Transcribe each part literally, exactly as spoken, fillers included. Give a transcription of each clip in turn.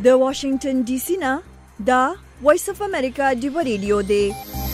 د واشنگټن ډي سي نه دا وایس اف امریکا ډیو ریډیو دی.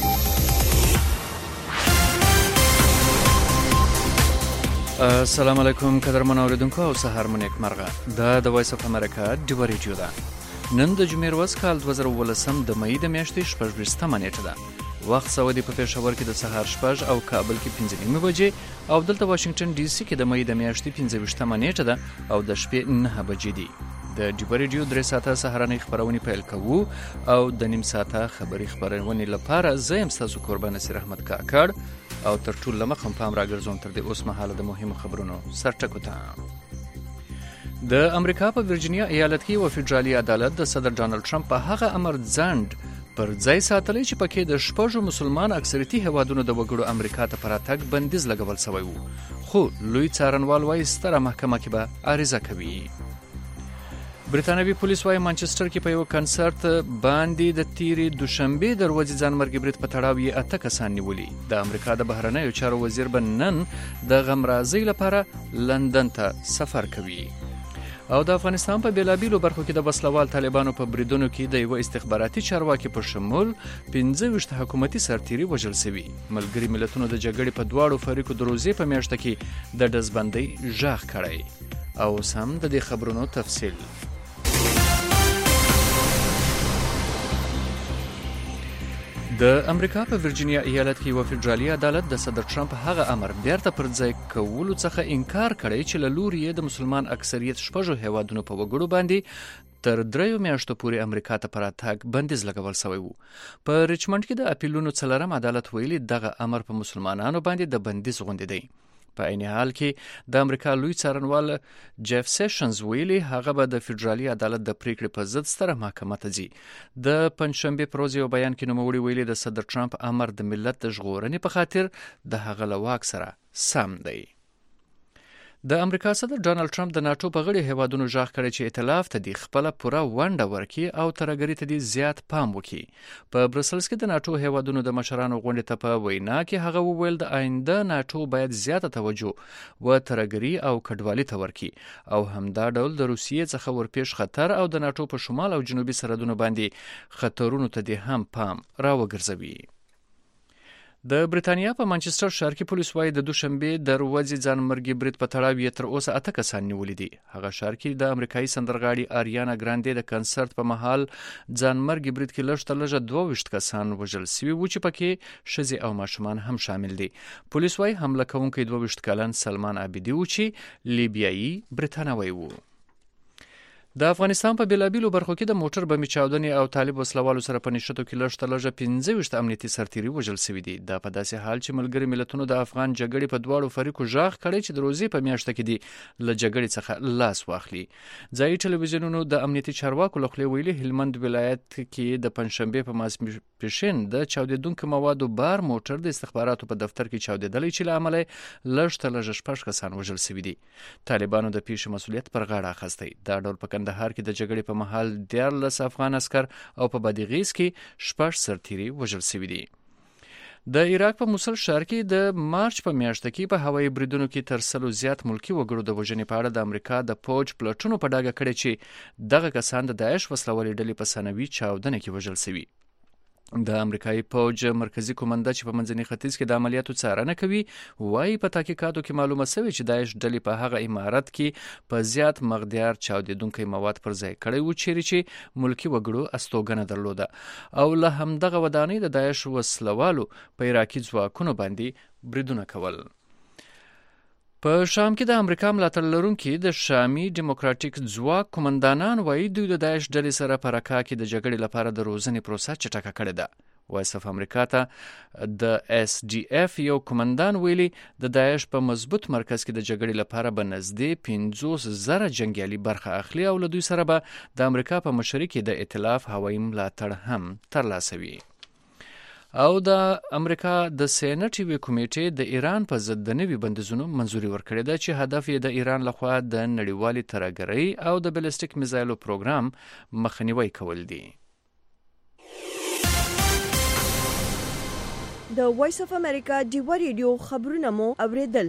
السلام علیکم قدرمن اوریدونکو او سهار مو نیک مرغه. دا د وایس اف امریکا ډیو ریډیو ده. نن د جمعې ورځ کال دوه زره ولسم د مې د میاشتې شپږ ویشتمه نیټه ده. وخت سعودي په پېښور کې د سهار شپږ او کابل کې پنځه نیمې بجې او دلته واشنگټن ډي سي کې د مې د میاشتې پنځه ویشتمه نیټه ده او د شپې نهه بجې دي. د ډیو ریډیو درې ساعته سهارنۍ خبرونه پیل کوو او د نیم ساعته خبري خبرونه لپاره زه یم ستاسو قربان نصیر احمد کاکړ او تر ټولو لمخم پام راګرځوم تر دې اوس مهاله د مهمو خبرونو سرټکو ته. د امریکا په ورجینیا ایالت کې یو فدرالي عدالت د صدر ډانلډ ټرمپ په هغه امر ځنډ پر ځای ساتلی چې پکې د شپږو مسلمان اکثریتي هیوادونو د وګړو امریکا ته پر راتګ بندیز لګول شوی وو، خو لوی څارنوال وایي ستره محکمه کې به عریضه کوي. برتانوي پولیس وايي مانچستر کې په یو کنسرت باندې د تیرې دوشنبه د ورځې ځانمرګي برید په تړاو یې اته کسان نیولي. د امریکا د بهرنیو چارو وزیر به نن د غمرازۍ لپاره لندن ته سفر کوي. او د افغانستان په بیلابیلو برخو کې د وسلوال طالبانو په بریدونو کې د یو استخباراتي چارواکي په شمول پنځه ویشت حکومتي سرتیري وژل شوي. ملګري ملتونو د جګړې په دواړو فریقو د روزې په میاشت کې د ډزبندۍ ژغ کړی. او سم د دې خبرونو تفصیل. د امریکا په ورجینیا ایالت کې یو فدرالي عدالت د صدر ټرمپ هغه امر بیرته پر ځای کولو څخه انکار کړی چې له لوري یې د مسلمان اکثریت شپږو هیوادونو په وګړو باندې تر دریو میاشتو پورې امریکا ته پر راتګ بندیز لګول شوی وو. په ریچمنډ کې د اپیلونو څلورم عدالت ویلي دغه امر په مسلمانانو باندې د بندیز غوندې دی. په عین حال کې د امریکا لوی څارنوال جیف سیشنز ویلي هغه به د فدرالي عدالت د پریکړې په ضد ستره محکمه ته ځي. د پنځشنبه پر ورځ یو بیان کې نوموړي ویلي د صدر ټرمپ امر د ملت د ژغورنې په خاطر د هغه له واک سره سم دی. د امریکا صدر ډانلډ ټرمپ د ناتو په غړي هیوادونو ژغ کړی چې ائتلاف ته د خپل پوره ونډه ورکړي او ترګری ته د زیات پام وکړي. په برسلز کې د ناتو هیوادونو د مشرانو غونډې ته په وینا کې هغه وویل د آینده ناتو باید زیاته توجه و ترګری او کډوالۍ ته ورکړي او همدا ډول د روسیې څخه ورپېښ خطر او د ناتو په شمال او جنوبي سرحدونو باندې خطرونو ته د هم پام راوګرځوي. د برتانیا په مانچستر ښار کې پولیس وايي د دوشنبه د ورځې ځانمرګي برید په تړاو یې تر اوسه اته کسان نیولي دي. هغه ښار کې د امریکایي سندرغاړي آریانا ګراندې د کنسرت په مهال ځانمرګي برید کې لږ تر لږه دوه ویشت کسان وژل شوي وو چې پکې ښځې او ماشومان هم شامل دي. پولیس وايي حمله کوونکی دوه ویشت کلن سلمان عابدي و چې لیبیایي برتانوی و. د افغانستان په بیلابیلو برخو کې د موټر بمې چاودنې او طالب وسلوالو سره په نښتو کې لږ تر لږه پنځه ویشت امنیتي سرتیري وژل شوي دي. دا په داسې حال چې ملګري ملتونو د افغان جګړې په دواړو فریقو ژغ کړی چې د روزې په میاشت کې دي له جګړې څخه لاس واخلي. ځایي ټلویزیونونو د امنیتي چارواکو له خولې ویلي هلمند ولایت کې د پنځشنبه په ماسپښین د چاودېدونکو موادو بار موټر د استخباراتو په دفتر کې چاودېدلی چې له امله لږ تر لږه شپږ کسان وژل شوي دي. طالبانو د پیښې مسؤلیت پر غاړه اخیستی. دا ډول په کندهار کې د جګړې په مهال دیارلس افغان عسکر او په بادغیس کې شپږ سرتیري وژل شوي دي. د عراق په موصل ښار کې د مارچ په میاشت کې په هوایي بریدونو کې تر سلو زیات ملکی وګړو د وژنې په اړه د امریکا د پوج پلټونو په ډاګه کړی چې دغه کسان د داعش وسلوالې ډلې په ثانوي چاودنه کې وژل شوي. د امریکایي پوج مرکزی کمانډه چې په منځني ختیځ کې د عملیاتو څارنه کوي وايي په تحقیقاتو کې معلومه شوې چې داعش ډلې په هغه امارت کې په زیات مقدار چاودېدونکي مواد پر ځای کړی و چیرې چې ملکی وګړو استوګنه درلوده او له همدغه ودانۍ د داعش وسلوالو په عراقي ځواکونو باندې بریدونه کول. په شام کې د امریکا ملاتړ لرونکي د شامي ډیموکراتیک ځواک کمانډانان وايي دوی د داعش ډلې سره په رکا کې د جګړې لپاره د روزنې پروسه چټکه کړې ده. وایس اف امریکا ته د اس ډي اف یو کمانډان ویلي د داعش په مضبوط مرکز کې د جګړې لپاره به نږدې پنځوس زره جنګیالي برخه اخلي او له دوی سره به د امریکا په مشرۍ کې د ائتلاف هوایي ملاتړ هم ترلاسه وي. او د امریکا د سېنات یوې کمیټې د ایران په ضد د نوي بندیزونو منځوري ورکړې ده چې هدف یې د ایران لخوا د نړیوالې ترهګرۍ او د بلستیک میزایلو پروګرام مخنیوي کول دي. د وایس اف امریکا ډیو ریډیو خبرونه مو اوریدل.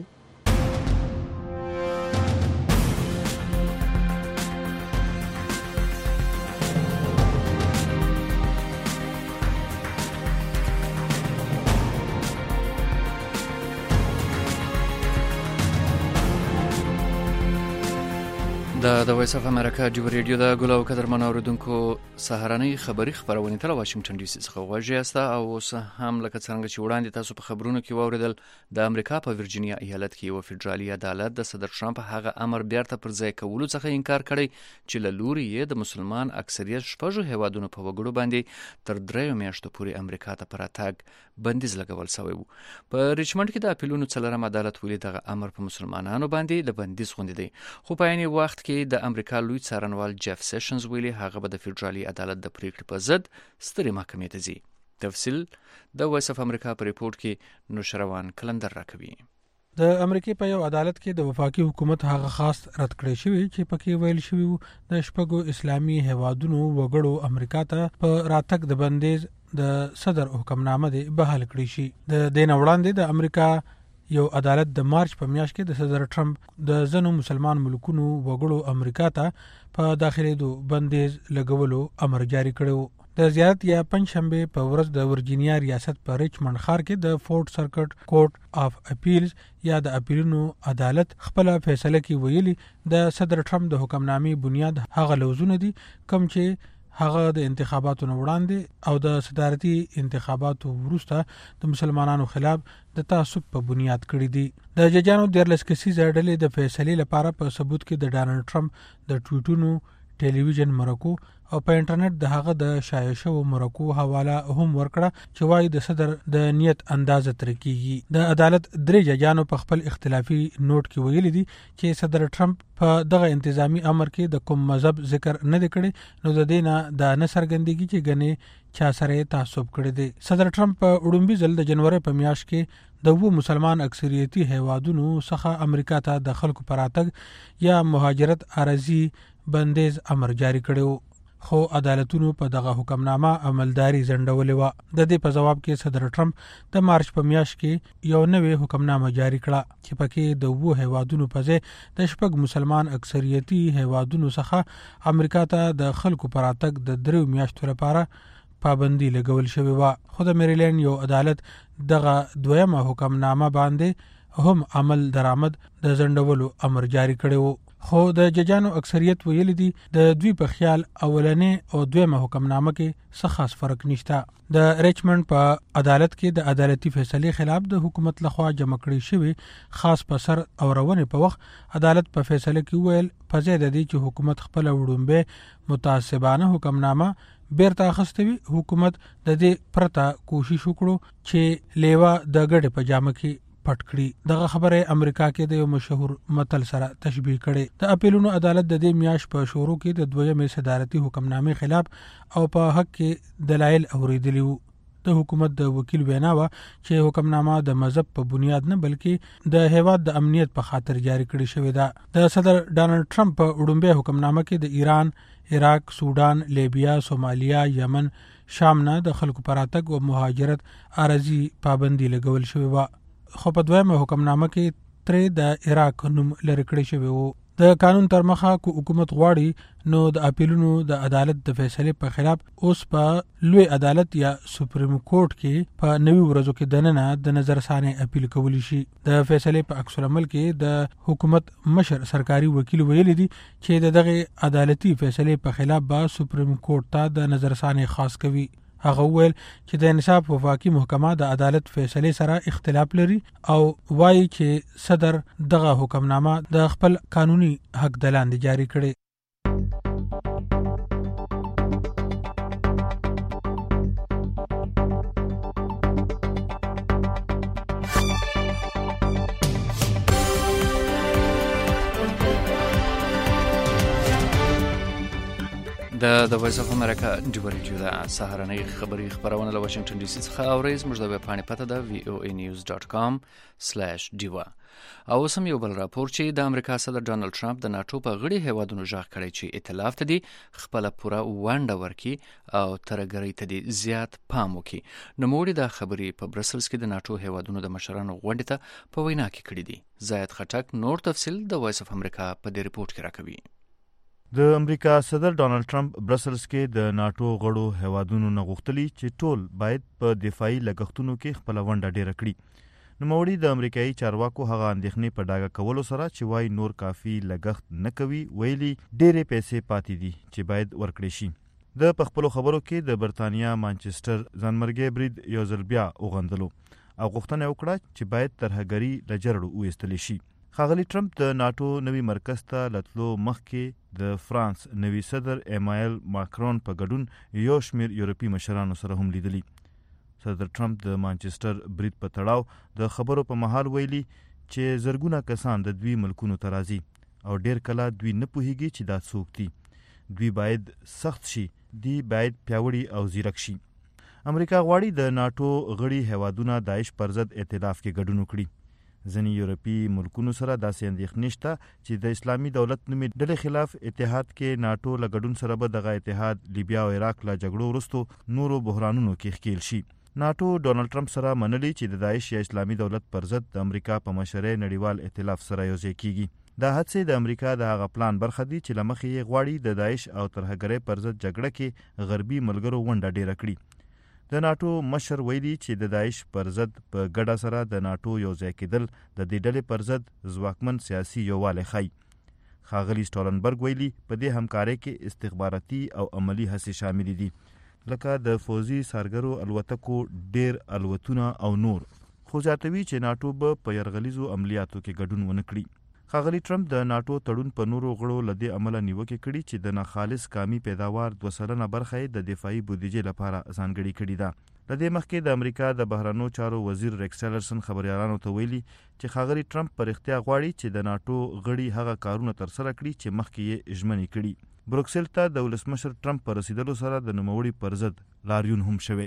د د وایس اف امریکا ډیو ریډیو د ګلو قدرمن اوریدونکو سهارنۍ خبری خبرونه تل واشنگټن ډي سي څخه واجی است او اوس هم لکه څنګه چې وړاندې تاسو په خبرونو کې واوریدل د امریکا په ورجینیا ایالت کې یو فدرالي عدالت د صدر ټرمپ هغه امر بیرته پر ځای کولو څخه انکار کړی چې له لوري یې د مسلمان اکثریت شپږو هیوادونو په وګړو باندې تر دریو میاشتو پورې امریکا ته پر راتګ بندیز لګول شوی و. په ریچمنډ کې د اپیلونو څلورم عدالت ویلي دغه امر په مسلمانانو باندې د بندیز غوندي دی، خو په عین وخت کې د امریکا لوی څارنوال جیف سیشنز ویلي هغه به د فدرالي عدالت د پریکړې په ضد سترې محکمې ته ځي. تفصیل د وایس اف امریکا په ریپورت کې نوشروان کلندر راکوي. د امریکای په یو عدالت کې د وفاقي حکومت هغه خاص رد کړی شوی چې پکې ویل شوی د شپږو اسلامي هیوادونو وګړو امریکا ته په راتګ د بندیز د صدر حکمنامه دی بحال کړی شي. د دین وړاندې د امریکا یو عدالت د مارچ په میاشت کې د صدر ټرمپ د ځینو مسلمان ملکونو وګړو امریکا ته په داخليدو بندیز لګولو امر جاری کړو. د زیارت یا پنځشنبه په ورځ د ورجینیا ریاست په ریچمنډ ښار کې د فورټ سرکټ کورټ اف اپیلز یا د اپیلونو عدالت خپل فیصله کې ویلي د صدر ټرمپ د حکمنامې بنیاد هغه لوزونه دي کوم چې هغه د انتخاباتو وړاندې او د صدارتي انتخاباتو وروسته د مسلمانانو خلاف د تعصب په بنیاد کړی دي. د ججانو د لس کسیزه ډلې د فیصلې لپاره په ثبوت کې د ډانلډ ټرمپ د ټویټونو ټلویزیون مرکو او په انټرنیټ د هغه د شایع شوو مرکو حواله هم ورکړه چې وايي د صدر د نیت اندازه تر کیږي. د عدالت درې ججانو په خپل اختلافي نوٹ کې ویلي دي چې صدر ټرمپ په دغه انتظامی امر کې د کوم مذهب ذکر نه دی کړی، نو د دینه د نسرګندګي چې غني چا سره تعصب کړی دی. صدر ټرمپ په وړومبي ځل د جنوري په میاشت کې د وو مسلمان اکثریتي هیوادونو څخه امریکا ته د خلکو پراتګ یا مهاجرت عارضی بندیز امر جاری کړو، خو عدالتونو په دغه حکمنامه عملداري ځنډولې و. د دې په جواب کې صدر ټرمپ د مارچ په میاشت کې یو نوې حکمنامه جاری کړه چې پکې د وو هیوادونو په ځای د شپږ مسلمان اکثریتي هیوادونو څخه امریکا ته د خلکو پراتګ د دریو میاشتو لپاره پابندي لګول شوی و. خو د میریلند یو عدالت دغه دویمه حکمنامه باندې هم عمل درآمد د ځنډولو امر جاری کړو، خو د ججانو اکثریت ویل دي د دوی په خیال اولنې او دویمه حکمنامه کې څه خاص فرق نشته. د ریچمنډ په عدالت کې د عدالتي فیصلې خلاف د حکومت لخوا جمع کړي شوی خاص په سر اورونې په وخت عدالت په فیصله کې ویل په ځای د دې چې حکومت خپل وړومبه متعصبانه حکمنامه بیرته اخستوي، حکومت د دې پرته کوشش وکړو چې لیوا د ګډ په جامه کې پټ کړي. دغه خبره امریکا کې د یو مشهور متل سره تشبیه کړي. د اپیلونو عدالت د دې میاش په شروع کې د دویمې صدارتي حکمنامې خلاف او په حق کې دلایل اوریدلی وو. د حکومت د وکیل ویناوه چې حکمنامه د مذهب په بنیاد نه بلکې د هیواد د امنیت په خاطر جاری کړی شوی ده. د صدر ډانلډ ټرمپ په وړومبه حکمنامه کې د ایران، عراق، سودان، لیبیا، سومالیا، یمن، شام نه د خلکو پراتګ او مهاجرت عارضی پابندي لګول شوی و، خو په دویمه حکمنامه کې ترې د عراق نوم لري کړی شوی وو. د قانون تر مخه کو حکومت غواړي نو د اپیلونو د عدالت د فیصلې په خلاف اوس په لوی عدالت یا سپریم کورټ کې په نوي ورځو کې دننه د نظر ثاني اپیل کولی شي. د فیصلې په عکس العمل کې د حکومت مشر سرکاري وکیل ویلي دي چې دغه عدالتي فیصلې په خلاف به سپریم کورټ ته د نظر ثاني خاص کوي. هغه ویل چې د انصاف وفاقي محکمه د عدالت فیصلې سره اختلاف لري او وایي چې صدر دغه حکمنامه د خپل قانوني حق د لاندې جاری کړي. د د وایس اف امریکا ډیو ریډیو د سهارنۍ خبری خبرونه له واشنگټن ډي سي څخه اورئ. موږ د ویب پاڼې پته ده وی او ای نیوز ډاټ کام سلیش ډیوا. او سم یو بل راپور چې د امریکا صدر ډانلډ ټرمپ د ناتو په غړي هیوادونو ژغ کړی چې ائتلاف ته دي خپل پوره ونډه ورکي او ترګری ته دي زیات پام وکي. نوموړي د خبري په برسلز کې د ناتو هیوادونو د مشرانو غونډې ته په وینا کې کړی دي. زاید خټک نور تفصیل د وایس اف امریکا په دې ریپورت کې راکوي. د امریکا صدر ډانلډ ټرمپ برسلز کې د ناتو غړو هیوادونو نه غوښتلی چې ټول باید په دفاعي لګښتونو کې خپل ونډه ډیره کړي. نوموړي د امریکایي چارواکو هغه اندېښنې په ډاګه کولو سره چې وايي نور کافي لګښت نه کوي، ویلي ډېرې پیسې پاتې دي چې باید ورکړې شي. د په خپلو خبرو کې د برتانیا مانچسټر ځانمرګي برید یو ځل بیا وغندلو او غوښتنه وکړه چې باید ترهګري له جرړو وایستلی شي. ښاغلي ټرمپ د ناټو نوي مرکز ته لتلو مخکې د فرانس نوي صدر ایمانوئل ماکرون په ګډون یو شمېر یورپي مشرانو سره هم لیدلي. صدر ټرمپ د مانچسټر برید په تړاو د خبرو په مهال ویلي چې زرګونه کسان د دوی ملکونو ته راځي او ډېر کله دوی نه پوهیږي چې دا څوک دي. دوی باید سخت شي، دوی باید پیاوړي او ځیرک شي. امریکا غواړي د ناټو غړي هیوادونه داعش پر ضد ائتلاف کې ګډون وکړي. ځینې یورپي ملکونو سره داسې اندېښنې شته چې د اسلامي دولت نومې ډلې خلاف اتحاد کې ناټو له ګډون سره به دغه اتحاد لیبیا او عراق له جګړو وروسته نورو بحرانونو کې ښکیل شي. ناټو ډونالډ ټرمپ سره منلي چې د داعش یا اسلامي دولت پر ضد د امریکا په مشرۍ نړیوال ائتلاف سره یوځای کیږي. دا هڅې د امریکا د هغه پلان برخه دي چې له مخې یې غواړي د داعش او ترهګرۍ پر ضد جګړه کې غربي ملګرو ونډه ډیره کړي. د ناټو مشر ویلي چې د داعش پر ضد په ګډه سره د ناټو یوځای کېدل د دې ډلې پر ضد ځواکمن سیاسي یووالی ښیي. ښاغلي سټالنبرګ ویلي په دې همکارۍ کې استخباراتي او عملي هڅې شاملې دي، لکه د فوزي سارګرو الوتکو ډیر الوتونه او نور، خو زیاتوي چې ناټو به په یرغلیزو عملیاتو کې ګډون ونه کړي. ښاغلي ټرمپ د ناټو تړون په نورو غړو له دې امله نیوکې کړي چې د ناخالص کامي پیداوار دوه سلنه برخه یې د دفاعي بودیجې لپاره ځانګړې کړې ده. له دې مخکې د امریکا د بهرنیو چارو وزیر ریکس ټیلرسن خبریالانو ته ویلي چې ښاغلي ټرمپ په رښتیا غواړي چې د ناټو غړي هغه کارونه ترسره کړي چې مخکې یې ژمنې کړي. بروکسل ته د ولسمشر ټرمپ په رسیدلو سره د نوموړي پر ضد لاریون هم شوی.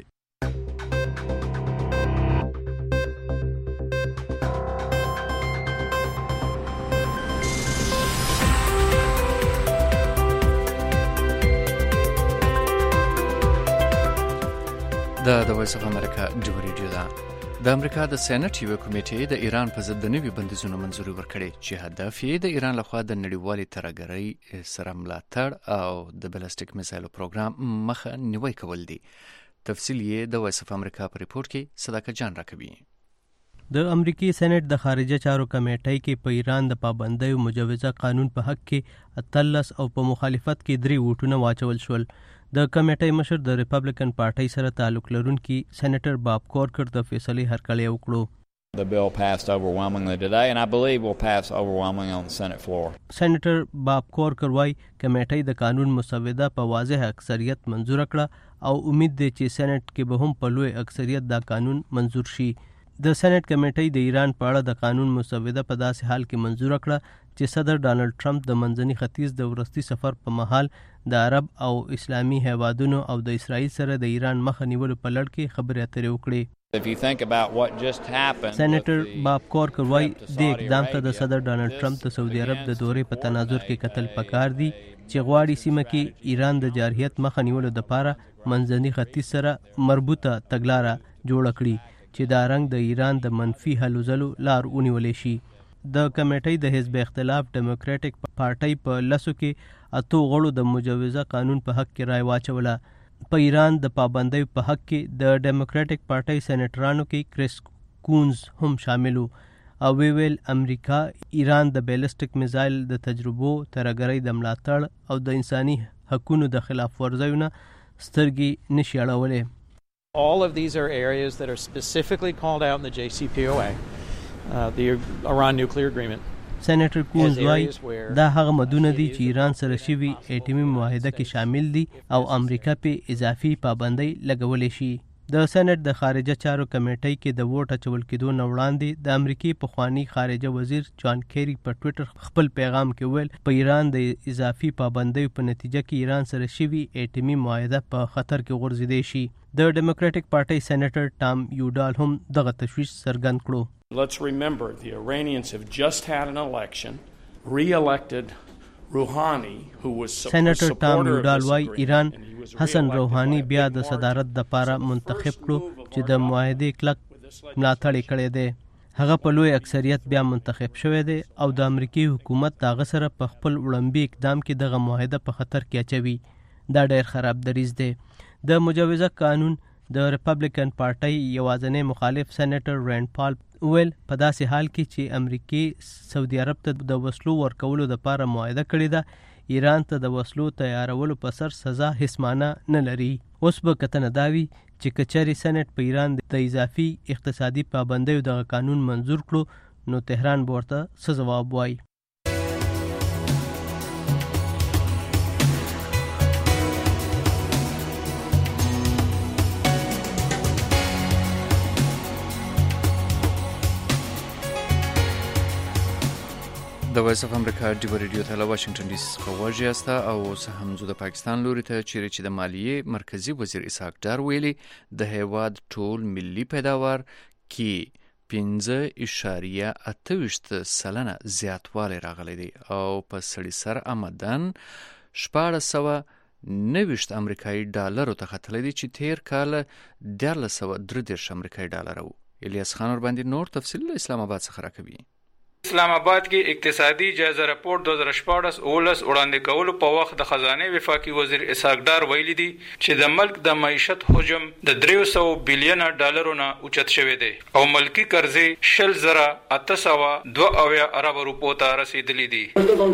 دا د وایس اف امریکا ډیو ریډیو ده. د امریکا د سېنات یوه کمیټې د ایران په ضد د نوي بندیزونو منظوري ورکړې چې هدف یې د ایران لخوا د نړیوالې ترهګرۍ سره ملاتړ او د بلسټیک میزایلو پروګرام مخه نیوی کول دي. تفصیل یې د وایس اف امریکا په ریپورت کې صداقت جان راکوي. د امریکای سېنات د خارجه چارو کمیټې کې په ایران د پابندیو مجوزه قانون په حق کې اتلس او په مخالفت کې درې ووټونه واچول شول. د کمیټې مشر د ریپبلیکن پارټۍ سره تعلق لرونکي سېنیټر باب کورکر د فیصلې هرکلی وکړو. The bill passed overwhelmingly today and I believe will pass overwhelmingly on the Senate floor. سېنیټر باب کورکر وايي کمیټې د قانون مسوده په واضح اکثریت منظور کړه او امید دی چې سېنات کې به هم په لوی اکثریت دا قانون منظور شي. د سېنات کمیټې د ایران په اړه د قانون مسوده په داسې حال کې منظور کړه چې صدر ډانلډ ټرمپ د منځني ختیځ د وروستي سفر په مهال د عرب او اسلامي هیوادونو او د اسرائیل سره د ایران مخه نیولو په لړ کې خبرې اترې وکړې. سېنیټر باب کورکر وايي د اقدام ته د صدر ډانلډ ټرمپ د سعودي عرب د دورې په تناظر کې کتل پکار دي چې غواړي سیمه کې ایران د جارحیت مخه نیولو لپاره منځني ختیځ سره مربوطه تګلاره جوړه کړي چې دا رنګ د ایران د منفي هلو ځلو لار ونیولې شي. د کمیټې د حزب اختلاف ډیموکراټک پارټۍ په لسو کې اتو غړو د مجوزه قانون په حق کې رای واچوله. په ایران د پابندۍ په حق کې د ډیموکراټک پارټۍ سېنیټرانو کې کریس کونز هم شامل وو او وی ویل امریکا ایران د بیلسټیک میزایل د تجربو، ترهګرۍ د ملاتړ او د انساني حقوقو د خلاف ورزیونه سترګې نشي اړولې. All of these are areas that are specifically called out in the J C P O A, uh, the Iran nuclear agreement. سېنیټر کونز وايي دا هغه مدونه دي چې ایران سره شوي اټومي معاهده کې شامل دي او امریکا په اضافي پابندۍ لګولې شي. د سېنات د خارجه چارو کمیټې کې د ووټ اچول کېدو نه وړاندې د امریکای پخوانی خارجه وزیر جان کیری په ټوئیټر خپل پیغام کې ویل په ایران د اضافي پابندۍ په نتیجه کې ایران سره شوي اټومي معاهده په خطر کې غورځیدای شي. د ډیموکراټک پارټۍ سېنیټر ټام یوډال هم دغه تشویش څرګند کړو. Let's remember the Iranians have just had an election, re-elected Rouhani, who was سېنیټر ټام یوډال وايي ایران حسن روحانی بیا د صدارت د لپاره منتخب کړو چې د معاهدې کلک ملاتړ کړی دی. هغه په لوی اکثریت بیا منتخب شوی دی او د امریکای حکومت دغه سره په خپل وړاندې اقدام کې دغه معاهده په خطر کې اچوي. دا ډېر خراب دریځ دی. د مجوزه قانون د ریپبلیکن پارټۍ یوازینی مخالف سېنیټر رینډ پال ویل په داسې حال کې چې امریکای سعودي عرب ته د وسلو ورکولو لپاره معاهده کړې ده، ایران ته د وسلو تیارولو په سر سزا هیڅ معنی نه لري. اوس به کتنه دا وي چې که چېرې سېنیټ په ایران د اضافي اقتصادي پابندیو دغه قانون منظور کړو نو تهران به ورته څه ځواب وایي. د وایس اف امریکا ډیو ریډیو ته له واشنگټن ډي سي څخه غوږ یاست او اوس هم ځو د پاکستان لوري ته، چیرې چې د مالیې مرکزي وزیر اسحاق ډار ویلي د هیواد ټول ملي پیداوار کې پنځه اعشاریه اته ویشت سلنه زیاتوالی راغلی دی او په سړي سر آمدن شپاړس سوه نهه ویشت امریکایي ډالرو ته ختلی دی چې تیر کال دیارلس سوه درې دېرش امریکایي ډالر و. الیاس خان ورباندې نور تفصیل له اسلام آباد څخه راکوي. اسلام آباد کې اقتصادي جایزه راپور دو هزار شپاړس اولس وړاندې کولو په وخت د خزانه وفاقي وزیر اسحاق ډار ویلي دي چې د ملک د معیشت حجم د درې سوه بیلیونه ډالرو نه اوچت شوی دی او ملکی قرضې شل زره اته سوه دوه اویا ارب روپو ته رسیدلی دي.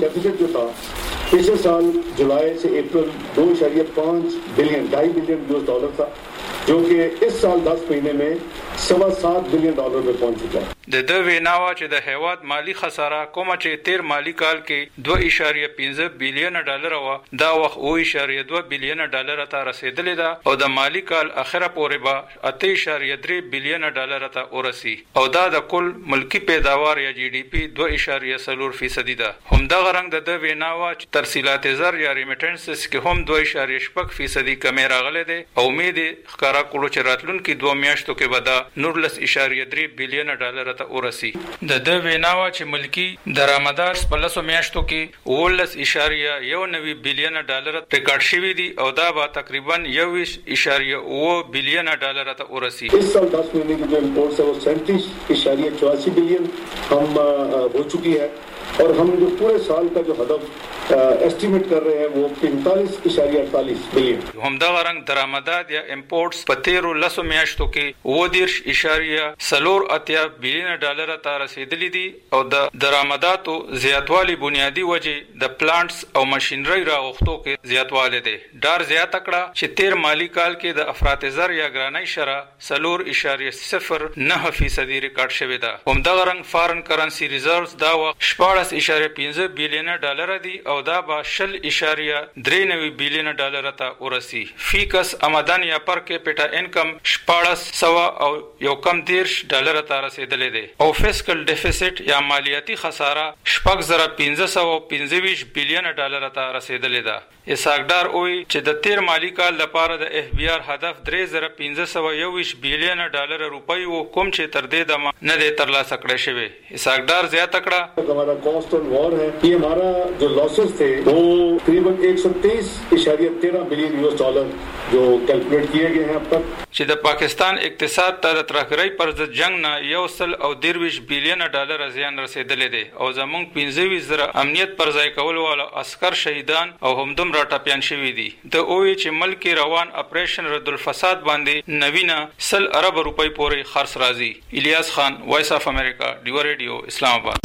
पिछले साल जुलाई से अप्रैल दो इशारिया पाँच बिलियन ढाई billion US dollar था, जो कि इस साल दस महीने में सवा सात बिलियन डॉलर में पहुंच चुका है. د د ویناوه چې د هیواد مالی خساره کومه چې تیر مالی کال کې دوه اعشاریه پنځه بیلیون ډالر و، دا وخت او اعشاریه دوه بیلیون ډالر ته رسیدلی ده او د مالی کال اخره پورې به اته اعشاریه درې بیلیون ډالر ته ورسی او دا د کل ملکی پیداوار یا جی ډی پی دوه اعشاریه څلور فیصدي ده. همدغه رنګ د د ویناوه چې ترسیلات زر یا ریمیټنسز کې هم دوه اعشاریه شپږ فیصدي کمی راغلی دی او امید ښکارا کړو چې راتلونکي دوه میاشتو کې به دا نورلس اعشاریه درې بیلیون ډالر ته ورسی. د د ویناوه چې ملکی درآمدات په لسو میاشتو کې اوولس اعشاریه یو نوي بیلیون ډالر ریکارډ شوي دي او دا به تقریبا یوویشت اعشاریه اوه بیلیون ډالر ته ورسی. इस साल दस महीने की जो इम्पोर्ट्स है वो सैंतीस इशारिया चौरासी बिलियन हम हो चुकी है और हम जो पूरे साल का जो हदफ एस्टिमेट कर रहे हैं वो पैंतालीस इशारिया अड़तालीस बिलियन. همدغه رنګ درآمدات یا امپورټس په تیرو لسو میاشتو کې اوه دېرش اعشاریه څلور اتیا بیلیون ډالر ته رسیدلی دي او د درآمداتو زیاتوالی بنیادی وجې د پلانټس او ماشینري راغښتو کې زیاتوالی دی. ډار زیاته کړه چې تیر مالی کال کې د افراط زر یا ګرانۍ شرح څلور اعشاریه صفر نهه فیصدي ریکارډ شوې ده. همدغه رنګ فارن کرنسي ریزروز دا وخت شپاړس اعشاریه پنځه بیلیون ډالر دي او دا به شل اعشاریه درې نوي بیلیون ډالر ته ورسی. فی کس آمدن یا پر کیپټا انکم شپاړس سوه او یو کم دېرش ډالر ته رسیدلی دی او فیسکل ډیفیسټ یا مالیاتي خساره شپږ زره پنځه سوه پنځه ویشت بیلیون ډالر ته رسیدلی ده. اسحاق ډار وایي چې د تیر مالی کال لپاره د اف بی آر هدف درې زره پنځه سوه یوویشت بیلیون ډالر روپۍ و، کوم چې تر دې دمه نه دی ترلاسه کړی شوی. اسحاق ډار زیاته کړه हमारा कॉस्ट ऑन वॉर है, ये हमारा जो लॉसेस थे वो तकरीबन एक सौ तेईस इशारिया तेरह बिलियन यूएस डॉलर जो कैलकुलेट किए गए हैं अब तक. چې د پاکستان اقتصاد ته د ترهګرۍ پر ضد جنگ نه یو سل او دېرویشت بیلیون ډالر زیان رسیدلی دی او زموږ پنځه ویشت زره امنیت پر ځای کولو والا عسکر شهیدان او همدومره ټپیان شوي دي. د اووی چې ملک روان اپریشن رد الفساد باندې نوینه سل ارب روپۍ پورې خرڅ راځي. الیاس خان، وایس اف امریکا، ډیو ریډیو، اسلام آباد.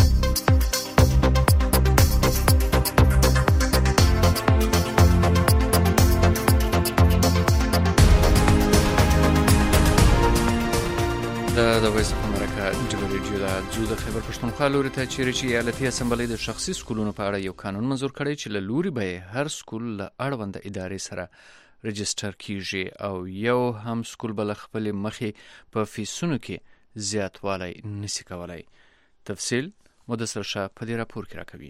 د وایس اف امریکا ډیو ریډیو دا ځو د خیبر پښتونخوا لوري ته، چیرې چې ایالتي اسمبلی د شخصي سکولونو په اړه یو قانون منظور کړی چې له لوري به هر سکول له اړونده ادارې سره رجسټر کیږي او یو هم سکول به له خپلې مخې په فیسونو کې زیاتوالی نشي کولی. تفصیل مدثر شاه په دې راپور کې راکوي.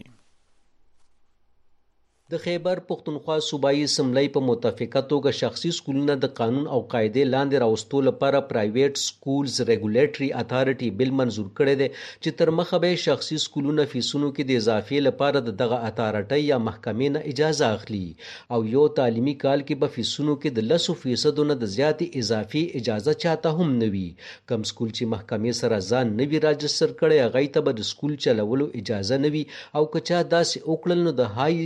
د خیبر پښتونخوا صوبایي اسمبلی په متفقه توګه شخصي سکولونه د قانون او قاعدې لاندې راوستو لپاره پرایویټ سکولز ریګولیټري اتھارټي بل منظور کړی دی چې تر مخه به شخصي سکولونه فیسونو کې د اضافې لپاره د دغه اتھارټي یا محکمې نه اجازه اخلي او یو تعلیمي کال کې به فیسونو کې د لسو فیصدو نه د زیاتې اضافي اجازه چاته هم نه وي. کم سکول چې محکمې سره ځان نه وي راجستر کړی هغوی ته به د سکول چلولو اجازه نه وي او که چا داسې وکړل نو د هاي هایر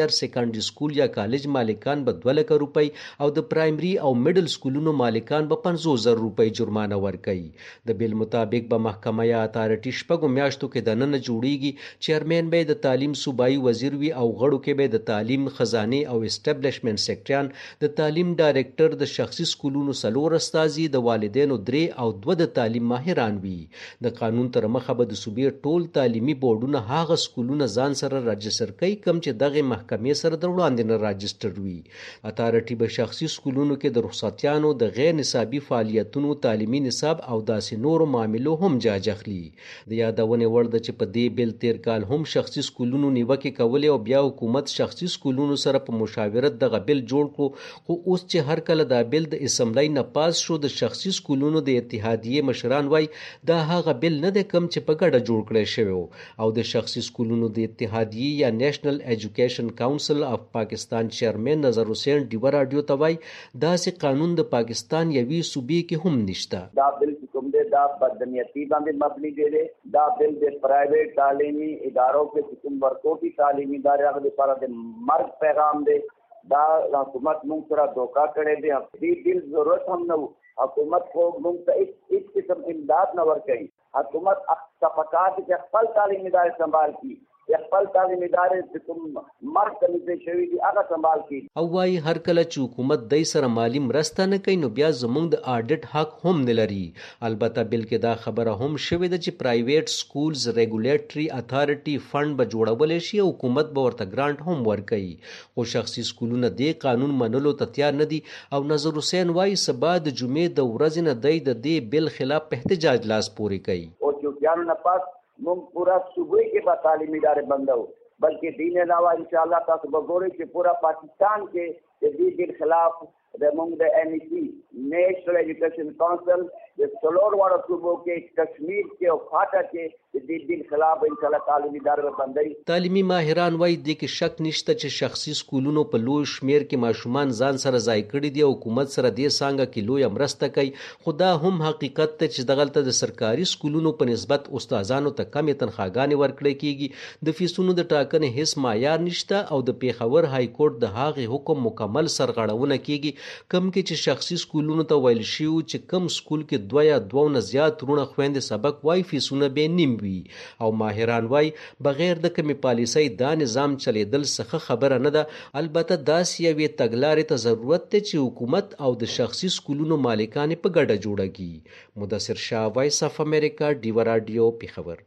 هایر سیکنډري سکول یا کالج مالکان به دوه لکه روپۍ او د پرایمري او میډل سکولونو مالکان به پنځوس زره روپۍ جرمانه ورکړي. د بیل مطابق به محکمه یا اتارټي شپږو میاشتو کې دننه جوړیږي. چیرمن به د تعلیم صوبایي وزیر وي او غړو کې به د تعلیم خزانه او اسټابلیشمنت سیکټریان، د تعلیم ډایرکټر، د شخصي سکولونو څلور استازي، د والدینو درې او دوه د تعلیم ماهران وي. د قانون تر مخه به د صوبې ټول تعلیمي بورډونه هغه سکولونه ځان سره راجستر کوي کوم چې دغه محکمې سره د وړاندې نه راجستر وي. اتارټي به شخصي سکولونو کې د رخصتیانو، د غیر نصابي فعالیتونو، تعلیمي نصاب او داسې نورو معاملو هم جاج اخلي. د یادونې وړ ده چې په دې بیل تیر کال هم شخصي سکولونو نیوکې کولې او بیا حکومت شخصي سکولونو سره په مشاورت دغه بیل جوړ کړو. خو اوس چې هر کله دا بیل د اسمبلی نه پاس شو، د شخصي سکولونو د اتحادیې مشران وایي دا هغه بیل نه دی کوم چې په ګډه جوړ کړی شوی او د شخصي سکولونو د اتحادیې یا نیشنل ایجوکیشن کاونسل اف پاکستان چیرمن نظر حسین ډیوه راډیو ته وایي داسې قانون د پاکستان یوې صوبې کې هم نشته. دا بیل کوم دی دا بدنیتی باندې مبني دی. دا بیل د پرایویټ تعلیمي ادارو کې کوم ورکوټي تعلیمي ادارې لپاره د مرګ پیغام دی. دا حکومت موږ سره دوکا کړی دی. دې بیل ضرورت هم نه. حکومت کو موږ ته هیڅ قسم امداد نه ورکوي. حکومت پکار دي چې خپل تعلیمي ادارې سنبال کړي، خپل تعلیمي ادارې چې کوم مرګ کمیټې شوي دي هغه سنبال کړي. او وایي هر کله چې حکومت دای سره مالی مرسته نه کوي نو بیا زموږ د آډیټ حق هم نه لري. البته بل کې دا خبره هم شوې ده چې پرایویټ سکولز ریګولیټري اتارټي فند به جوړولی شي او حکومت به ورته ګرانټ هم ورکوي. خو شخصي سکولونه دې قانون منلو ته تیار نه دي او نظر حسین وایي سبا د جمعې د ورځې نه دی د دې بل خلاف احتجاج لاس پورې کوي. او چوکیانو نه پاس موږ پورا صوبې کې به تعلیمي ادارې بندو، بلکې دین علاوه انشاءالله تاسو به ګورئ چې پورا پاکستان کې د دې بل خلاف د موږ د این ای سی نیشنل ایجوکیشن کونسل د څلور واړو صوبو کې کشمیر کې او خاټه کې د دې بل خلاف انشاءالله تعلیمي ادارې بندوي. تعلیمي ماهران وایي د کې شک نشته چې شخصي سکولونو په لوی شمیر کې ماشومان ځان سره ځای کړي دي او حکومت سره دې څنګه کې لوی مرسته کوي. خو دا هم حقیقت ته چې دغلته د سرکاري سکولونو په نسبت استادانو ته کمې تنخواګانې ورکړل کیږي. د فیسونو د ټاکنې هیڅ معیار نشته او د پیښور های کورټ د هغې حکم مکمل سرغړونه کیږي کم کې چې شخصي سکولونو ته ویل شي چې کم سکول کې دوه یا دوه نه زیات رونه خويندې سبق وای فیسونه به نیم وي. او ماهران وای بغیر د کمی پالیسۍ دا نظام چلیدل څخه خبره نه ده. البته داسې یوې تګلارې ته ضرورت دی چې حکومت او د شخصي سکولونو مالکان په ګډه جوړه کړي. مدثر شاه، وایس اف امریکا، ډیوه راډیو، پیښور.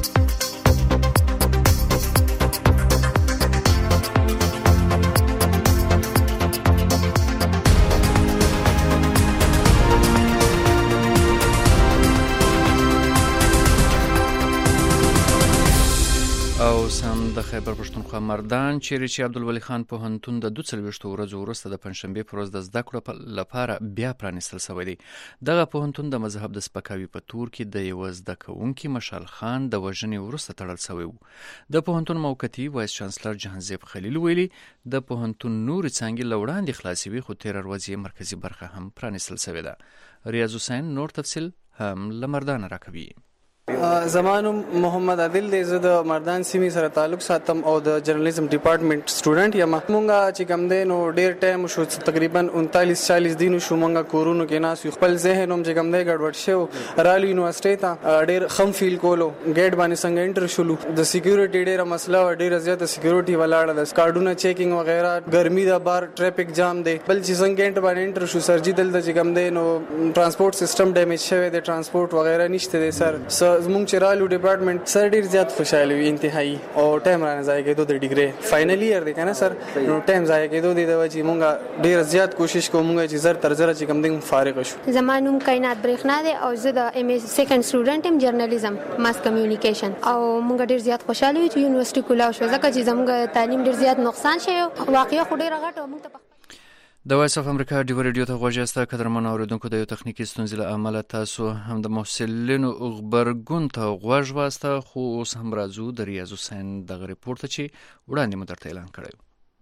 او سم د خیبر پښتونخوا مردان چیرې چې عبدالولي خان پوهنتون د دوه څلوېښتو ورځو وروسته د پنجشنبې پر ورځ د زده کړو لپاره بیا پرانیستل شوی دی. دغه پوهنتون د مذهب د سپکاوي په تور کې د یوه زده کوونکي مشال خان د وژنې وروسته تړل شوی و. د پوهنتون موقتي وایس چانسلر جهانزیب خلیل ویلي د پوهنتون نورې څانګې له وړاندې خلاصوي خو تېره ورځ یې مرکزي برخه هم پرانیستل شوې ده. ریاض حسین نور تفصیل هم له مردانه راکوي. زمانو محمد عادل دی، زه د مردان سیمې سره تعلق ساتم او د جرنالیزم ډپارټمنټ سټوډنټ یم. مونږه چې کوم دی نو ډیر ټایم شو، تقریبا انتالیس چالیس دینو شو مونږه کورونو کې ناس یو. خپل ذهن هم چې کوم دی ګډوډ شو. رالو یونیورسيټي ته ډیر خم فیل کولو، ګیټ باندې څنګه انټر شولو. د سکیورټي ډیره مسله و، ډیره زیاته سکیورټي ولاړه ده، کارډونه چیکینګ وغیرہ، ګرمي دا بار ټریفیک جام دی. بل چې څنګه ګیټ باندې انټر شو سرجی دل د چې کوم دی نو ترانسپورت سیستم ډیمیج شوی دی، ترانسپورت وغیرہ نشته دی. سر زموږ چې رالو ډپارټمنټ سر ډیر زیات خوشاله وي انتهایی او ټایم رانه ځای کېدو د ډیګري فائنل ایئر دی کنه سر، نو ټایم ځای کېدو دی د وجې مونږه ډیر زیات کوشش کوو مونږ چې زر تر زر چې کوم دین فارغ شو. زمانوم کائنات برېښنا دی او زه د ایم ایس سیکنډ سټوډنټ ام جرنالیزم ماس کمیونیکیشن او مونږ ډیر زیات خوشاله یو چې یونیورسيټي کولاو شو ځکه چې زموږ تعلیم ډیر زیات نقصان شوی واقعیا خو ډیر غټ او مونږ ته د وایس اف امریکا ډیوه ریډیو ته غوږ یاست. قدرمن اوریدونکو د یو تخنیکی ستونزې له امله تاسو هم د محصلینو غبرګون ته غوږ واسته، خو اوس هم راځو د ریاض حسین دغه ریپورت چې وړاندې مو درته اعلان کړی.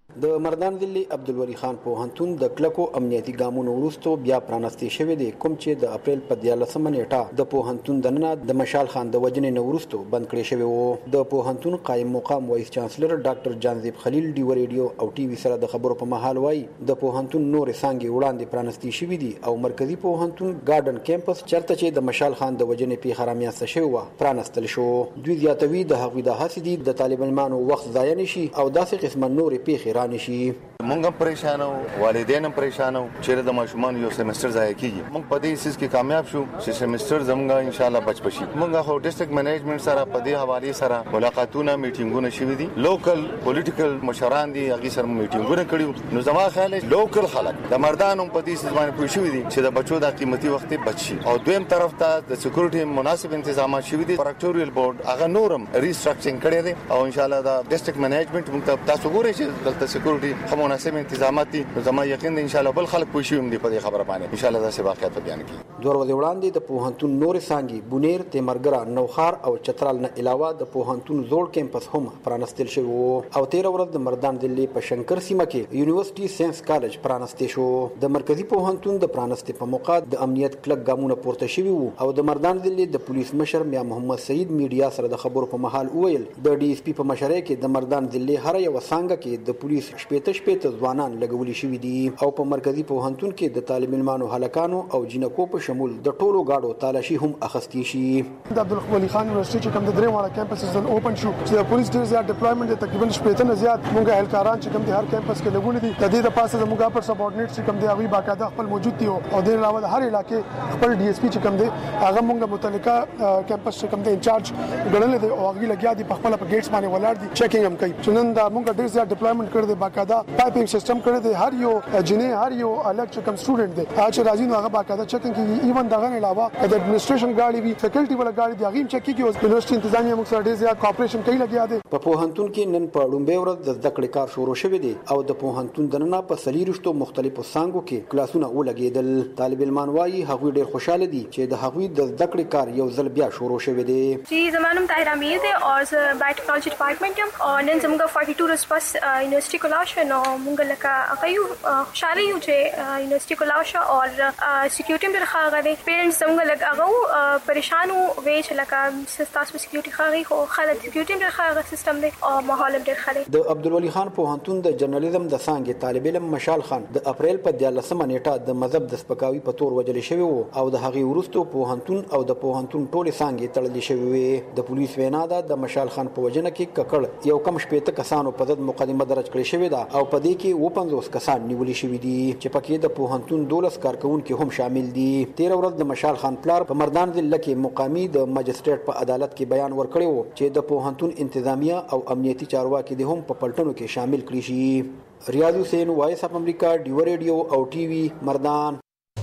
د مردان ضلع عبدالولي خان پوهنتون د کلکو امنیتي ګامونو وروسته بیا پرانستې شوې دی، کوم چې د اپریل په دیارلسمه نیټه د پوهنتون دننه د مشال خان د وجنې نه وروسته بند کړی شوی و. د پوهنتون قایم مقام وایس چانسلر ډاکټر جانزیب خلیل ډیو ریډیو او ټي وي سره د خبرو په مهال وایي د پوهنتون نورې څانګې وړاندې پرانستې شوې دي او مرکزی پوهنتون ګارډن کیمپس چرته چې د مشال خان د وجنې پیښه رامنځته شوې وه پرانستل شو. دوی زیاتوي د هغوی د هڅې دي د طالبانو وخت ضایع نه شي او داسې قسمه نورې پیښې رانشي. مونږ هم پریشان وو، والدین هم پریشان وو چې د ماشومان یو سیمستر ضایع کیږي. مونږ په دې سیس کې کامیاب شو چې سیمستر زموږ ان شاء الله بچ پشي. مونږ خو ډیسټریکټ منیجمنت سره په دې حواله سره ملاقاتونه میټینګونه شوي دي، لوکل پولیټیکل مشران دي هغه سره میټینګونه کړیو. نو زما خیال لوکل خلک د مردانو په دې سیس باندې پوه شوي دي چې د بچو د قیمتي وخت بچ شي او دویم طرف ته د سکیورټي مناسب تنظیمات شوي دي. پراکټوریال بورډ هغه نورم ریسټرکچرینګ کړی دی او ان شاء الله د ډیسټریکټ منیجمنت موږ تاسو ګورئ چې دلته سکیورټي هم مناسب تنظیمات دي. زما یقین دی ان شاء الله بل خلک پوه شي هم دي په دې خبره باندې ان شاء الله دا واقعیت بیان کړي. دوه ورځې وړاندې د پوهنتون نورې څانګې بونیر، تیمرګره، نوخار او چترال نه علاوه د پوهنتون زوړ کیمپس هم پرانستل شوی و او تیر ورځ د مردان ضلع په شنکر سیمه کې یونیورسيټي ساينس کالج پرانستې شو. د مرکزی پوهنتون د پرانستې په موقع د امنیت کلک ګامونه پورته شوي وو او د مردان ضلع د پولیس مشر میا محمد سعید میډیا سره د خبرو په مهال وویل د ډي اس پی په مشرۍ کې د مردان ضلع هر یو څانګه کې د پولیس شپېته شپېته ځوانان لګولي شوي دي او په مرکزی پوهنتون کې د طالب علمانو هلکانو او جنکو په شمول د ټولو گاډو تالاشي هم اخیستې شي. د عبدالولي خان یونیورسيټي چې کوم د درې واړه کیمپسز نن اوپن شو چې د پولیس ډیر زیات ډیپلویمنت دی، تقریبا شپږ نه زیات مونږه هلکاران چې کوم د هر کیمپس کې لګول دي. د دې د پاسه د مونږه پر سبورډینیټ چې کوم دی هغه باقاعده خپل موجود دي او د علاوه د هر علاقې خپل ډي اس پی چې کوم دی هغه مونږه متعلقه کیمپس چې کوم دی انچارج ګڼل دي او هغه لګیا دي په خپل په ګیټس باندې ولاړ دي، چیکینګ هم کوي. چې نن دا مونږه ډیر زیات ډیپلویمنٹ کړی دی، باقاعده پایپینګ سیستم کړی دی. هر یو جنې هر یو الګ چې کوم سټوډنټ دی چې راځي نو هغه باقاعده چیکینګ کوي. ایون دغه علاوه د اډمنستریشن غاړي وی فیکلټي ولا غاړي د هغه چیک کیږي. یونیورسيټي انتظامیه موږ سره ډیر زیات کوآپریشن کوي لګیا دي. په پوهنتون کې نن په لومبه ورځ د زده کړې کار شروع شوی دی او د پوهنتون دننه په سلیریشتو مختلفو څانګو کې کلاسونه ولګیدل. طالب علمان وايي هغوی ډیر خوشاله دي چې د هغوی د زده کړې کار یو ځل بیا شروع شوی دی. جی زمانم طاهر امیر دی او زه بایوټیکنالوژي ډپارټمنټ یم او نن زموږ چوالیس ورځې پس یونیورسيټي کولاو شو نو موږ لکه هغه یو خوشاله یو چې یونیورسيټي کولاو شو او سکیورټي هم ښه غوړي. پیرنټس زموږ لکه هغه پریشان وو وی چې لکه تاسو سکیورټي خاري خو خلک سکیورټي ډېر ښه سیستم دی او ماحول هم ډېر ښه دی. د عبدالولي خان پوهنتون د جرنالیزم د څانګې طالب علم مشال خان د اپریل په دیارلسمه نیټه د مذهب د سپکاوي په تور وژل شوی وو او د هغې وروسته پوهنتون او د پوهنتون ټولې څانګې تړلې شوې وې. د پولیس وینا ده د مشال خان په وژنه کې ککړ یو کم شپېته کسانو په ضد مقدمه درج کړې شوې ده او په دې کې اووه پنځوس کسان نیولي شوي دي چې پکې د پوهنتون دولس کارکوونکي هم شامل دي. تېره ورځ د مشال خان پلار په مردان ضلع کې مقامي د مجسټریټ په عدالت کې بیان ورکړی و چې د پوهنتون انتظامیه او امنیتي چارواکي د هم په پلټنو کې شامل کړي شي. ریاض حسین، وایس اف امریکا، ډیو ریډیو او ټي وي، مردان.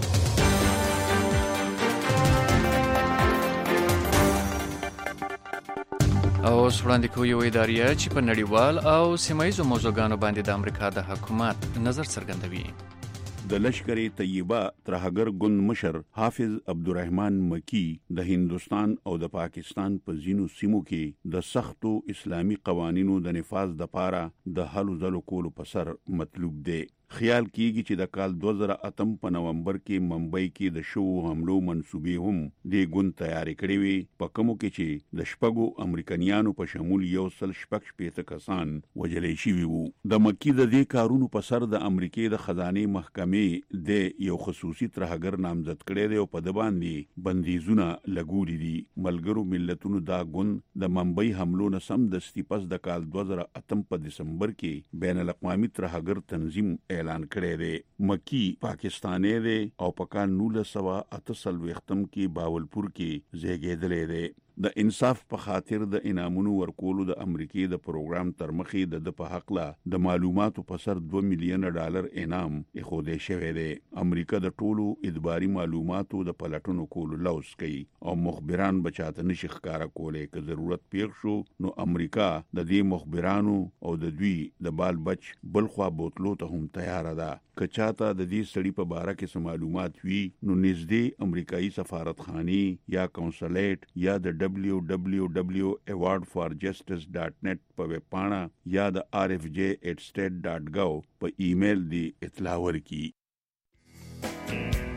او وړاندې کوي یو اداریه چې په نړیوال او سیمایي موضوعګانو باندې د امریکا د حکومت نظر څرګندوي. د لشکر طیبه ترهګر ګوند مشر حافظ عبدالرحمن مکی د هندستان او د پاکستان په ځینو سیمو کې د سختو اسلامي قوانینو د نفاذ لپاره د هلو ځلو کولو په سر مطلوب دی. خیال کیږي چې د کال دوه زره اتم په نومبر کې ممبئی کې د شو حملو منسوبې هم د ګوند تیاری کړې وي، په کومو کې چې د شپږو امریکایانو په شمول یو سل شپږ شپېته کسان وژلې شوي وو. د مکی د دې کارونو په سر د امریکای د خزانه محکمې د یو خصوصي ترهګر نامزد کړی دی او په د باندې بندیزونه لګولي دي. ملګرو ملتونو دا ګوند د ممبئی حملو نه سم د پس د کال دوه زره اتم په دسمبر کې بین الاقوامي ترهګر تنظیم اعلان کړی دی. مکی پاکستانی دی او په کال نولس سوه اته څلوېښتم کې باولپور کې زیږېدلی دی. د انصاف په خاطر د انعامونو ورکولو د امریکای د پروګرام تر مخې د د په حق لا د معلوماتو په سر دوه میلیونه ډالر انعام اخوده شوی دی. امریکا د ټولو ادباري معلوماتو د پلټنو کولو لوس کوي او مخبران بچاته نشي ښکارا کولای که ضرورت پیښ شو نو امریکا د دې مخبرانو او د دوی د بال بچ بلخوا بوتلو ته هم تیار ده. که چاته د دې سړي په باره کې معلومات وي نو نږدې امریکایي سفارتخانه یا کونسلیټ یا د ډبلیو ډبلیو ډبلیو award for justice ډاټ نت په ویب پاڼه یا د آر اف جے ایٹ سټیټ ډاټ ګو په ایمیل دی اطلاع ورکړي.